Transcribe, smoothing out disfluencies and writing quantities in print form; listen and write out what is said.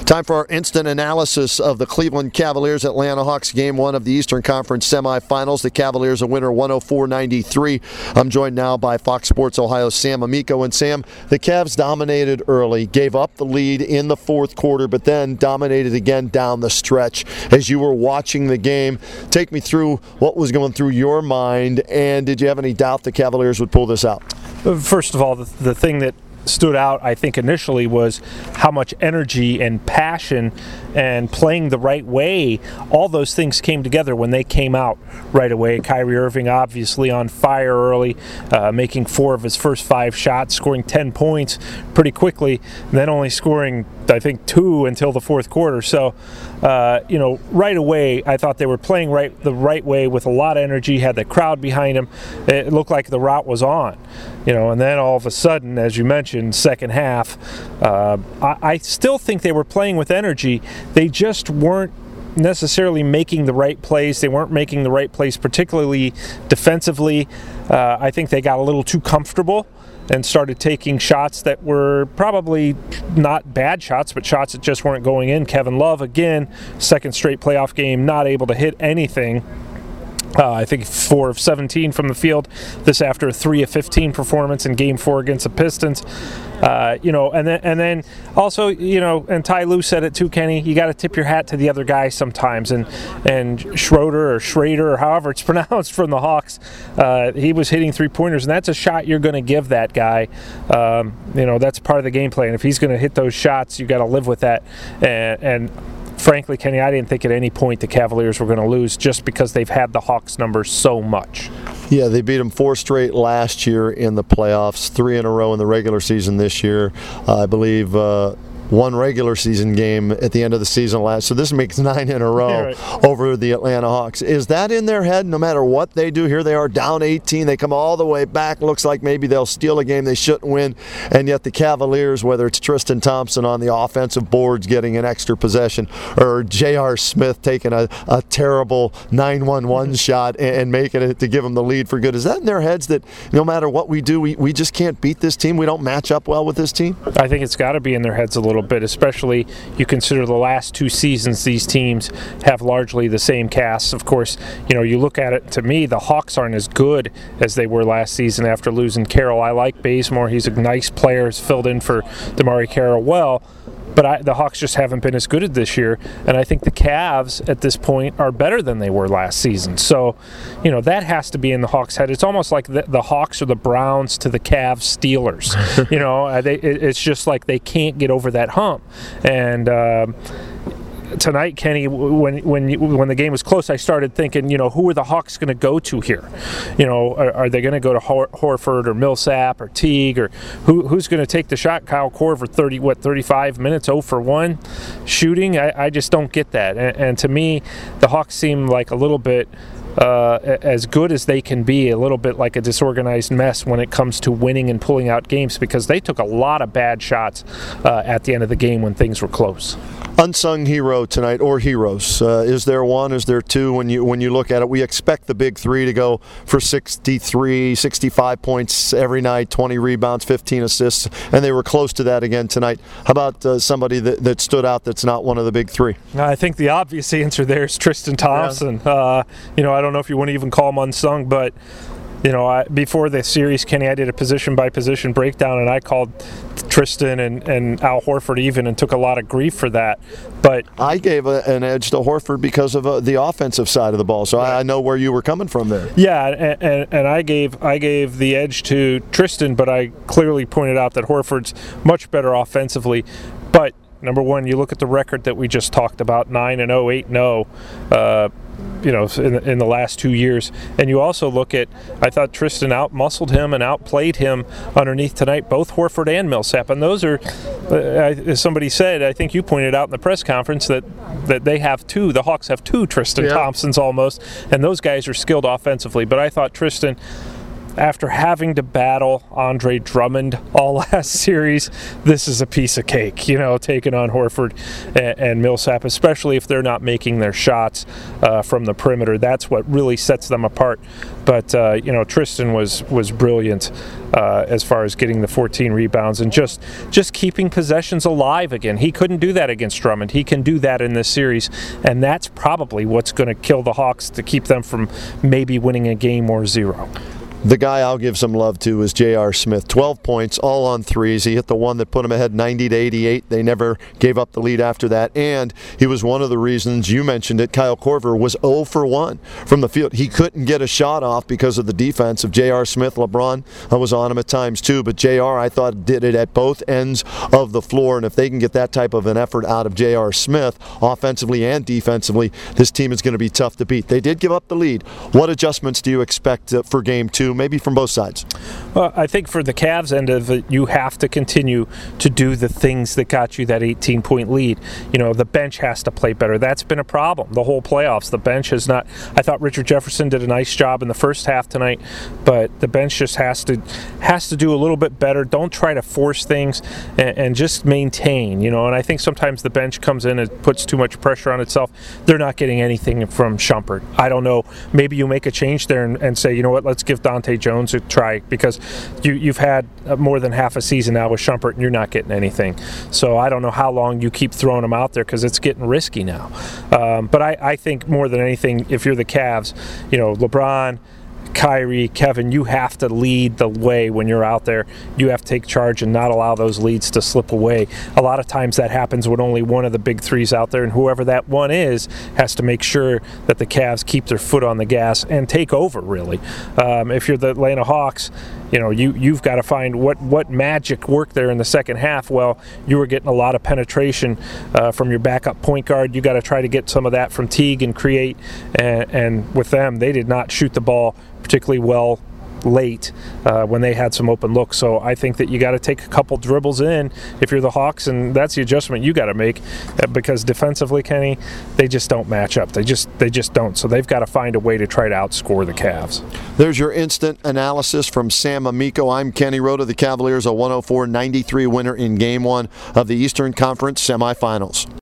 Time for our instant analysis of the Cleveland Cavaliers Atlanta Hawks Game 1 of the Eastern Conference semifinals. The Cavaliers a winner 104-93. I'm joined now by Fox Sports Ohio's Sam Amico. And Sam, the Cavs dominated early, gave up the lead in the fourth quarter, but then dominated again down the stretch. As you were watching the game, take me through what was going through your mind, and did you have any doubt the Cavaliers would pull this out? First of all, the thing that stood out, I think, initially was how much energy and passion and playing the right way, all those things came together when they came out right away. Kyrie Irving obviously on fire early, making 4 of his first 5 shots, scoring 10 points pretty quickly, and then only scoring, I think, 2 until the fourth quarter. So, right away, I thought they were playing the right way with a lot of energy, had the crowd behind them. It looked like the route was on, and then all of a sudden, as you mentioned, second half, I still think they were playing with energy. They just weren't necessarily making the right plays. They weren't making the right plays, particularly defensively. I think they got a little too comfortable and started taking shots that were probably not bad shots, but shots that just weren't going in. Kevin Love, again, second straight playoff game, not able to hit anything. I think 4 of 17 from the field. This after a 3 of 15 performance in Game 4 against the Pistons. And then also, and Ty Lue said it too, Kenny. You got to tip your hat to the other guys sometimes. And Schroeder or however it's pronounced from the Hawks, he was hitting 3-pointers, and that's a shot you're going to give that guy. That's part of the game plan. If he's going to hit those shots, you got to live with that. And frankly, Kenny, I didn't think at any point the Cavaliers were going to lose just because they've had the Hawks numbers so much. Yeah, they beat them 4 straight last year in the playoffs, 3 in a row in the regular season this year. I believe 1 regular season game at the end of the season last. So this makes 9 in a row over the Atlanta Hawks. Is that in their head no matter what they do? Here they are down 18. They come all the way back. Looks like maybe they'll steal a game they shouldn't win. And yet the Cavaliers, whether it's Tristan Thompson on the offensive boards getting an extra possession or J.R. Smith taking a terrible 9-1-1 shot and making it to give them the lead for good. Is that in their heads that no matter what we do, we just can't beat this team? We don't match up well with this team? I think it's got to be in their heads a little bit, especially you consider the last 2 seasons these teams have largely the same casts. Of course, you look at it, to me, the Hawks aren't as good as they were last season after losing Carroll. I like Bazemore. He's a nice player. He's filled in for DeMarre Carroll well. But the Hawks just haven't been as good this year, and I think the Cavs at this point are better than they were last season. So, that has to be in the Hawks' head. It's almost like the Hawks are the Browns to the Cavs Steelers. It's just like they can't get over that hump. And tonight, Kenny, when the game was close, I started thinking, who are the Hawks going to go to here? Are they going to go to Horford or Millsap or Teague, or who's going to take the shot? Kyle Korver, 35 minutes, 0 for 1 shooting. I just don't get that. And to me, the Hawks seem like a little bit as good as they can be, a little bit like a disorganized mess when it comes to winning and pulling out games, because they took a lot of bad shots at the end of the game when things were close. Unsung hero tonight, or heroes. Is there one? Is there two? When you look at it, we expect the big 3 to go for 63, 65 points every night, 20 rebounds, 15 assists, and they were close to that again tonight. How about somebody that stood out that's not one of the big 3? I think the obvious answer there is Tristan Thompson. Yeah. I don't know if you want to even call him unsung, but before the series, Kenny, I did a position-by-position breakdown, and I called Tristan and Al Horford even, and took a lot of grief for that. But I gave an edge to Horford because of the offensive side of the ball, so I know where you were coming from there. Yeah, and I gave the edge to Tristan, but I clearly pointed out that Horford's much better offensively. But number one, you look at the record that we just talked about, 9-0, 8-0. In the last 2 years. And you also look at, I thought Tristan out-muscled him and outplayed him underneath tonight, both Horford and Millsap. And those are, as somebody said, I think you pointed out in the press conference that they have 2, the Hawks have 2 Tristan Thompsons almost, and those guys are skilled offensively. But I thought Tristan, after having to battle Andre Drummond all last series, this is a piece of cake, you know, taking on Horford and Millsap, especially if they're not making their shots from the perimeter. That's what really sets them apart. But, you know, Tristan was brilliant as far as getting the 14 rebounds and just keeping possessions alive again. He couldn't do that against Drummond. He can do that in this series, and that's probably what's going to kill the Hawks to keep them from maybe winning a game or 0. The guy I'll give some love to is J.R. Smith. 12 points, all on threes. He hit the one that put him ahead 90-88. They never gave up the lead after that. And he was one of the reasons, you mentioned it, Kyle Korver was 0 for 1 from the field. He couldn't get a shot off because of the defense of J.R. Smith. LeBron was on him at times too, but J.R. I thought did it at both ends of the floor. And if they can get that type of an effort out of J.R. Smith, offensively and defensively, this team is going to be tough to beat. They did give up the lead. What adjustments do you expect for Game 2? Maybe from both sides. Well, I think for the Cavs end of it, you have to continue to do the things that got you that 18-point lead. You know, the bench has to play better. That's been a problem the whole playoffs. The bench has not. I thought Richard Jefferson did a nice job in the first half tonight, but the bench just has to do a little bit better. Don't try to force things and just maintain. You know, and I think sometimes the bench comes in and puts too much pressure on itself. They're not getting anything from Shumpert. I don't know. Maybe you make a change there and say, you know what, let's give Dante Jones a try, because you've had more than half a season now with Shumpert and you're not getting anything. So I don't know how long you keep throwing him out there, because it's getting risky now. But I think more than anything, if you're the Cavs, you know, LeBron, Kyrie, Kevin, you have to lead the way when you're out there. You have to take charge and not allow those leads to slip away. A lot of times that happens when only one of the big threes out there, and whoever that one is has to make sure that the Cavs keep their foot on the gas and take over, really. If you're the Atlanta Hawks, you know, you've got to find what magic worked there in the second half. Well, you were getting a lot of penetration from your backup point guard. You got to try to get some of that from Teague and create. And with them, they did not shoot the ball particularly well late when they had some open looks. So I think that you got to take a couple dribbles in if you're the Hawks, and that's the adjustment you got to make, because defensively, Kenny, they just don't match up. They just don't. So they've got to find a way to try to outscore the Cavs. There's your instant analysis from Sam Amico. I'm Kenny Rhoda. The Cavaliers a 104-93 winner in Game 1 of the Eastern Conference semifinals.